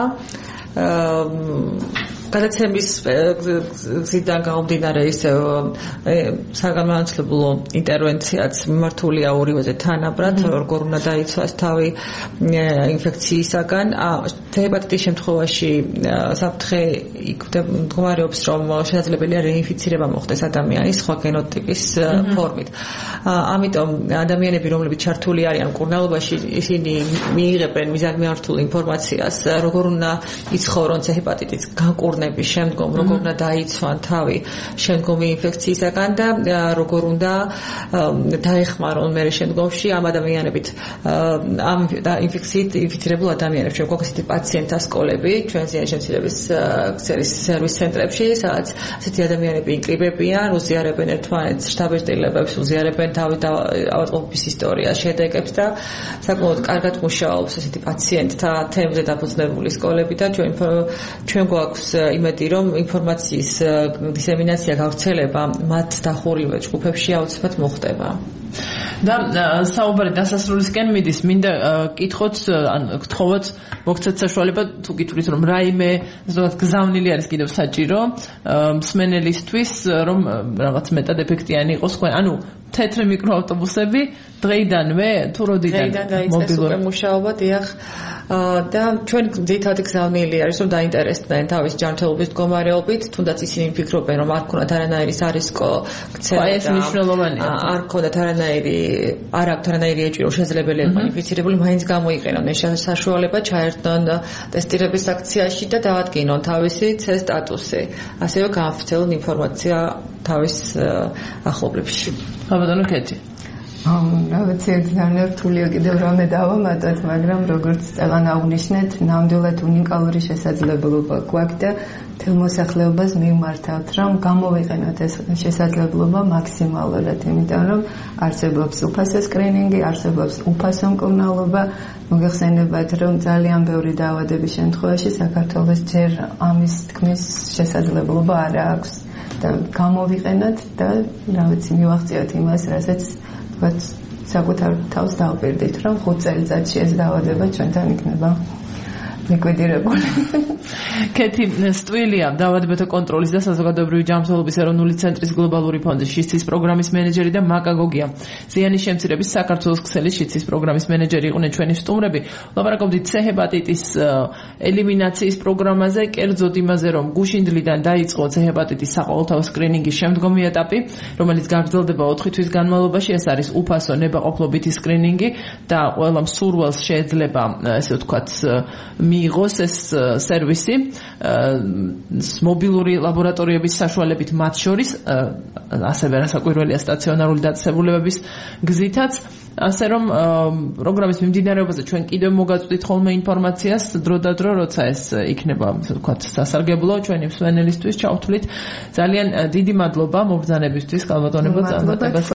C: გადაცემის გზიდან გამომდინარე ისე საგამომცემლო ინტერვენციაც მიმართულია ორივეზე თანაბრად როგორ უნდა დაიცვას თავი ინფექციისაგან ჰეპატიტის შემთხვევაში საფრთხე იქ მდგომარეობს რომ შესაძლებელია რეინფიცირება მოხდეს ადამიანის სხვა გენოტიპის ფორმით ამიტომ ადამიანები რომლებიც ჩართული არიან მკურნალობაში ისინი მიიღებენ მიზანმიმართულ ინფორმაციას როგორ უნდა იცხოვრონ ჰეპატიტის განკურნების შემდგომ როგორ უნდა დაიცვან თავი შემდგომი ინფექციისაგან და როგორ უნდა დაეხმარონ მე შემდგომში ამ ადამიანებით ამ ინფექციით ინფიცირებულ ადამიანებს ჩვენ გვაქვს ისეთი პაციენტთა სკოლები ჩვენ ზიანის შემცირების ქსელის სერვის ცენტრებში სადაც ასეთი ადამიანები ინკრიბებიან უზიარებენ ერთმანეთს შტაბ-ეტილებებს უზიარებენ თავი ავადმყოფობის ისტორიას შედეგებს და საკმაოდ კარგად მუშაობს ასეთი პაციენტთა თემზე დაფუძნებული სკოლები და ჩვენ ჩვენ გვაქვს იმედი რომ ინფორმაციის დისემინაცია გავრცელება მათ დახურილ ჯგუფებში აუცილებლად მოხდება
A: და საუბარი დასასრულისკენ მიდის მინდა კითხოთ ან გთხოვოთ მოგცეთ საშუალება თუ გითვლით რომ რაიმე ზოგადად გზავნილი არის კიდევ საჭირო მსმენელისთვის რომ რაღაც მეტად ეფექტიანი იყოს თქვენ ანუ თეთრი მიკროავტობუსები დღეიდანვე თუ როდიდან
C: დღეიდან დაიწყეს უკვე მუშაობა დიახ და ჩვენ ძირითადი გზავნილი არის რომ დაინტერესდნენ თავის ჯანმრთელობის მდგომარეობით, თუნდაც ისინი ფიქრობენ რომ არ ქონათ არანაირი სარისკო ქცევა
A: ეს მნიშვნელოვანია.
C: არ ქონათ არანაირი არ აქვთ არანაირი ეჭვი რომ შესაძლებელი იყო ინფიცირებული, მაინც გამოიყენონ ეს საშუალება, ჩაერთონ ტესტირების აქციაში და დაადგინონ თავისი ცე სტატუსი. ასევე გაავრცელონ ინფორმაცია თავის ახლობლებში.
A: ბატონო კეთი.
B: ამ რა ვიცი, ძალიან რთულია კიდევ რამე დავამატოთ, მაგრამ როგორც წელან აღნიშნეთ, ნამდვილად უნიკალური შესაძლებლობა გვაქვს და მთელ მოსახლეობას მივმართავთ, რომ გამოვიყენოთ ეს შესაძლებლობა მაქსიმალურად, იმიტომ რომ არსებობს უფასო სკრინინგი, არსებობს უფასო მკურნალობა, მოგეხსენებათ, რომ ძალიან ბევრი დაავადების შემთხვევაში საქართველოს ჯერ ამის თქმის შესაძლებლობა არ აქვს და გამოვიყენოთ და რა ვიცი, მივაღწიოთ იმას, რასაც ვთქვათ, საკუთარ თავს დავპირდით, რომ ხუთ წელიწადში ეს დაავადება ჩვენთან იქნება ლიკვიდირებული.
A: კეთი სტვილია, დაავადებათა კონტროლის და საზოგადოებრივი ჯანმრთელობის ეროვნული ცენტრის გლობალური ფონდის შიცის პროგრამის მენეჯერი და მაკა გოგია. ზიანის შემცირების საქართველოს ქსელის შიცის პროგრამის მენეჯერი იყვნენ ჩვენი სტუმრები. ლაპარაკობდით ცე ჰეპატიტის ელიმინაციის პროგრამაზე, კერძოდ იმაზე, რომ გუშინდლიდან დაიწყო ცე ჰეპატიტის საყოველთაო სკრინინგის შემდგომი ეტაპი, რომელიც გაგრძელდება ოთხი თვის განმავლობაში. ეს არის უფასო ნებაყოფლობითი სკრინინგი და ყველა მსურველს შეიძლება, ესე ვთქვათ, მიიღოს ეს სერვისი მობილური ლაბორატორიების საშუალებით, მათ შორის ასევე რასაკვირველია სტაციონარული დაწესებულებების გზითაც. ასე რომ პროგრამის მიმდინარეობაზე ჩვენ კიდევ მოგაწვდით ხოლმე ინფორმაციას დრო და დრო, როცა ეს იქნება, ასე ვთქვათ, სასარგებლო ჩვენი მსმენელისთვის. ჩავთვლით. ძალიან დიდი მადლობა მობრძანებისთვის, კალბატონებო, წარმატებას.